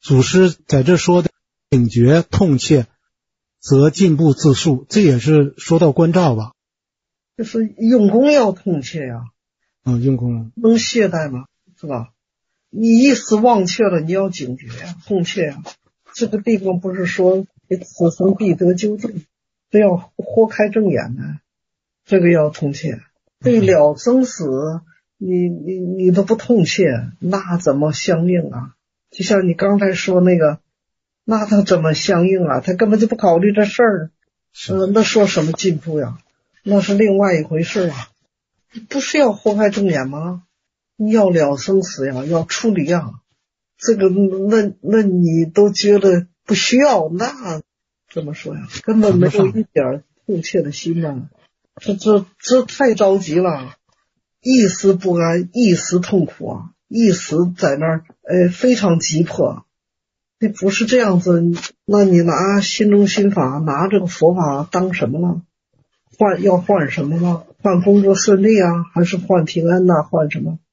祖师在这说的警觉痛切，则进步自述，这也是说到关照吧？ 就是用功要痛切呀。 用功能懈怠吗？是吧？你一时忘却了，你要警觉呀，痛切呀。这个地方不是说此生必得纠正，这要豁开正眼呢，这个要痛切。对了生死，你都不痛切，那怎么相应啊？就像你刚才说那个，那他怎么相应啊？他根本就不考虑这事儿，那说什么进步呀？那是另外一回事啊。不是要豁开正眼吗？你要了生死呀，要处理呀。这个那你都觉得不需要，那怎么说呀？根本没有一点痛切的心呐。这太着急了，一时不安，一时痛苦啊，一时在那儿非常急迫。那不是这样子，那你拿心中心法，拿这个佛法当什么了？要换什么吗？换工作顺利啊，还是换平安呐？换什么？